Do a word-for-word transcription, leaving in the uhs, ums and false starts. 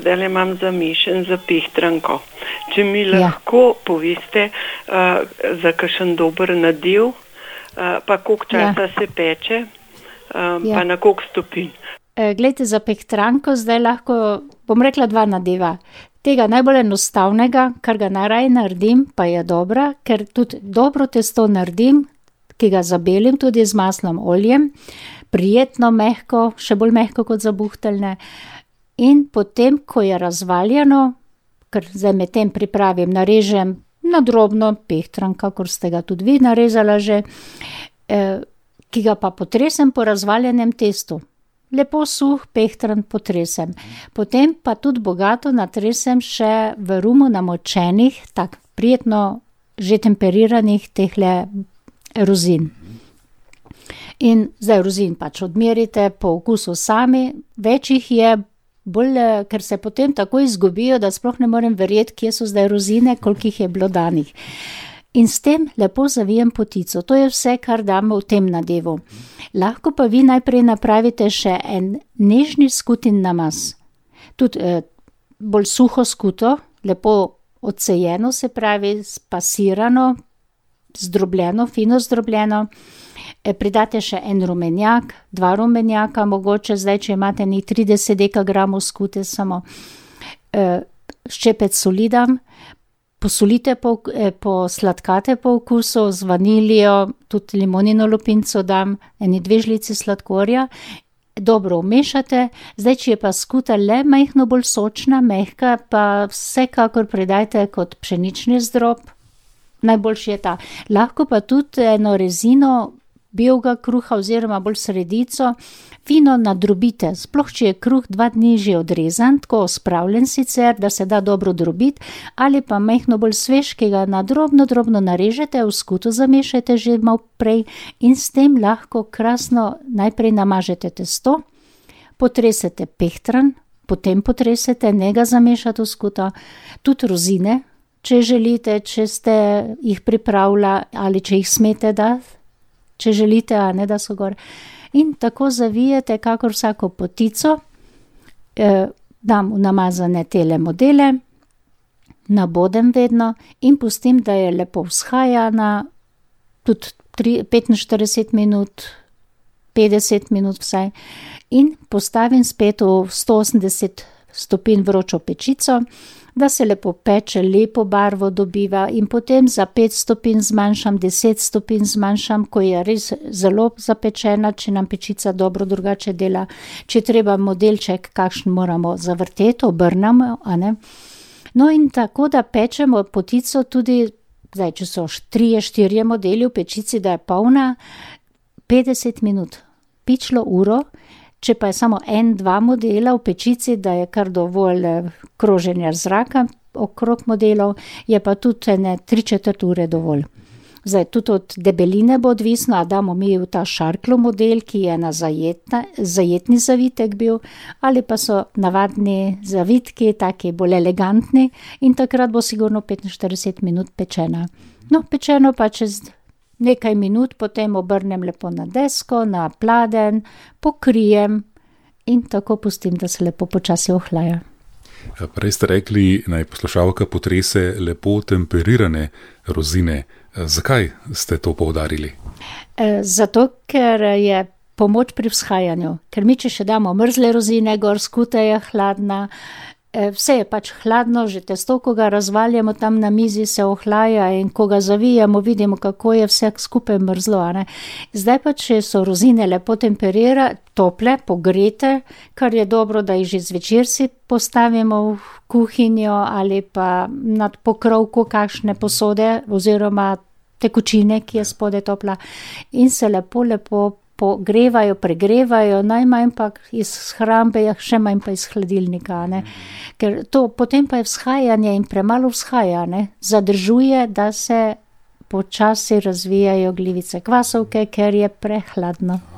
Zdaj imam zamišljen za pehtranko. Če mi lahko ja. poveste uh, za kakšen dober nadev, uh, pa koliko časa ja. se peče, um, ja. pa na koliko stopinj. E, glejte, za pehtranko zdaj lahko, bom rekla dva nadeva. Tega najbolj enostavnega, kar ga najraje naredim, pa je dobra, ker tudi dobro testo naredim, ki ga zabelim tudi z maslom, oljem, prijetno, mehko, še bolj mehko kot za buhteljne. In potem, ko je razvaljeno, ker zdaj med tem pripravim, narežem na drobno pehtranka, kakor ste ga tudi vi narezala že, eh, ki ga pa potresem po razvaljenem testu. Lepo suh pehtran potresem. Potem pa tudi bogato natresem še v rumu namočenih, tak prijetno že temperiranih tehle rozin. In zdaj rozin pač odmerite po okusu sami, več jih je, bolj, ker se potem tako izgubijo, da sploh ne morem verjeti, kje so zdaj rozine, koliko jih je bilo danih. In s tem lepo zavijem potico. To je vse, kar damo v tem nadevu. Lahko pa vi najprej napravite še en nežni skutin namaz. Tudi eh, bolj suho skuto, lepo odsejeno, se pravi spasirano, zdrobljeno, fino zdrobljeno. E, pridate še en rumenjak, dva rumenjaka, mogoče zdaj, če imate ni trideset dekagramov skute samo. E, ščepec soli dam, posolite, po, eh, posladkate po okusu, z vanilijo, tudi limonino lupinco dam, eni dve žlici sladkorja, dobro vmešate. Zdaj, če je pa skuta le majhno bolj sočna, mehka, pa vsekakor pridajte kot pšenični zdrob, najboljši je ta. Lahko pa tudi eno rezino belega kruha oziroma bolj sredico, fino nadrobite, sploh če je kruh dva dni že odrezan, tako spravljen sicer, da se da dobro drobiti, ali pa majhno bolj svež, ki ga na drobno, drobno narežete, v skuto zamešajte že malo prej in s tem lahko krasno najprej namažete testo, potresete pehtran, potem potresete, ne ga zamešate v skuto, tudi rozine, če želite, če ste jih pripravila ali če jih smete dati, če želite, a ne da so gor. In tako zavijete, kakor vsako potico, eh, dam v namazane tele modele, nabodem vedno in pustim, da je lepo vzhajana, tudi petinštirideset minut, petdeset minut vsaj, in postavim spet v sto osemdeset stopinj vročo pečico, da se lepo peče, lepo barvo dobiva in potem za pet stopinj zmanjšam, deset stopinj zmanjšam, ko je res zelo zapečena, če nam pečica dobro drugače dela. Če treba modelček, kakšen moramo zavrteti, obrnemo, a ne. No in tako, da pečemo potico tudi, zdaj, če so trije, štirje modeli v pečici, da je polna, petdeset minut, pičlo uro. Če pa je samo en, dva modela v pečici, da je kar dovolj kroženja zraka okrog modelov, je pa tudi ne tri četrt ure dovolj. Zdaj, tudi od debeline bo odvisno, a damo mi v ta šarklo model, ki je na zajetna, zajetni zavitek bil, ali pa so navadni zavitki, taki bolj elegantni in takrat bo sigurno petinštirideset minut pečena. No, pečeno pa čez nekaj minut, potem obrnem lepo na desko, na pladenj, pokrijem in tako pustim, da se lepo počasi ohlaja. Prej ste rekli, naj poslušalka potrese lepo temperirane rozine. Zakaj ste to poudarili? E, zato, ker je pomoč pri vzhajanju. Ker mi, če še damo mrzle rozine gor, skuta je hladna, vse je pač hladno, že testo, ko ga razvaljamo tam na mizi, se ohlaja in ko ga zavijamo, vidimo, kako je vse skupaj mrzlo. Ne? Zdaj pa, če so rozine lepo temperira, tople, pogrete, kar je dobro, da jih že zvečer si postavimo v kuhinjo ali pa nad pokrovko kakšne posode oziroma tekočine, ki je spode topla in se lepo, lepo pogrevajo, pregrevajo, najmanj pa iz hrambe, še manj pa iz hladilnika, ne. Ker to, potem pa je vzhajanje in premalo vzhajanje, zadržuje, da se počasi razvijajo glivice kvasovke, ker je prehladno.